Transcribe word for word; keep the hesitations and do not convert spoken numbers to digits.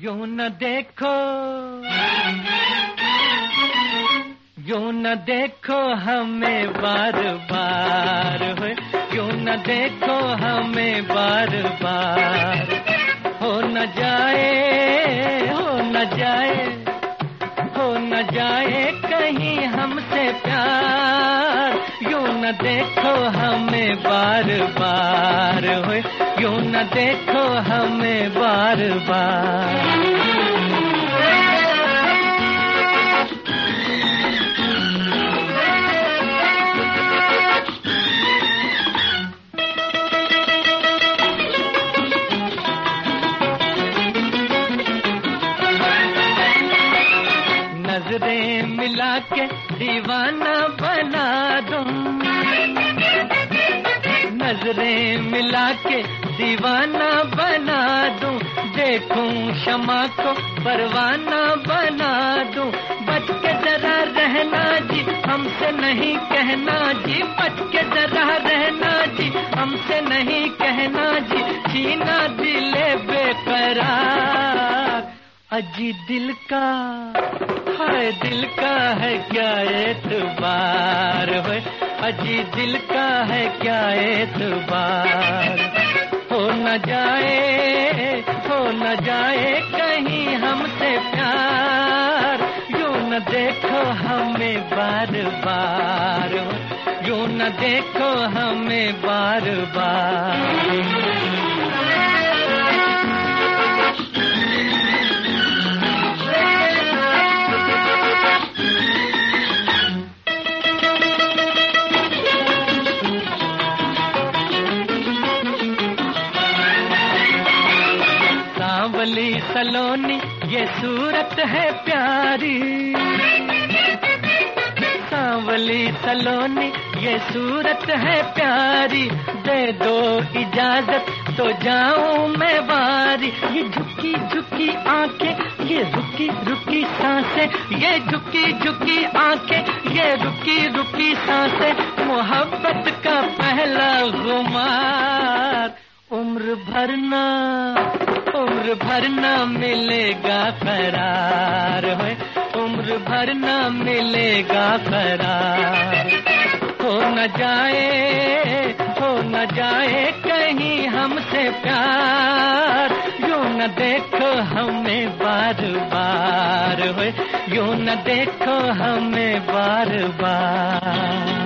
यूं न देखो, यूं न देखो हमें बार बार, हो यूं न देखो हमें बार बार। हो न जाए, हो न जाए, हो न जाए कहीं हमसे प्यार। यूं न देखो हमें बार बार, हो यूं न देखो हमें बार बार। नजरें मिला के दीवाना बना दूं, नजरें मिला के दीवाना बना दूं। देखूं शमा को परवाना बना दूं। बच के जरा रहना जी, हमसे नहीं कहना जी। बच के जरा रहना जी, हमसे नहीं कहना जी। छीना दिले बेकरार, अजी दिल का, हाय दिल का है क्या एतबार, है अजी दिल का है क्या एतबार। हो न जाए, हो न जाए कहीं हमसे प्यार। यूं न देखो हमें बार बार, यूं न देखो हमें बार बार। सांवली सलोनी ये सूरत है प्यारी, सांवली सलोनी ये सूरत है प्यारी। दे दो इजाजत तो जाऊं मैं बारी। ये झुकी झुकी आंखें, ये रुकी रुकी सांसें, ये झुकी झुकी आंखें, ये रुकी रुकी सांसें। मोहब्बत का पहला खुमार, उम्र भर ना, उम्र भर ना मिलेगा करार, है उम्र भर ना मिलेगा करार। हो न जाए, हो न जाए कहीं हमसे प्यार। यूं न देखो हमें बार बार, है यूं न देखो हमें बार बार।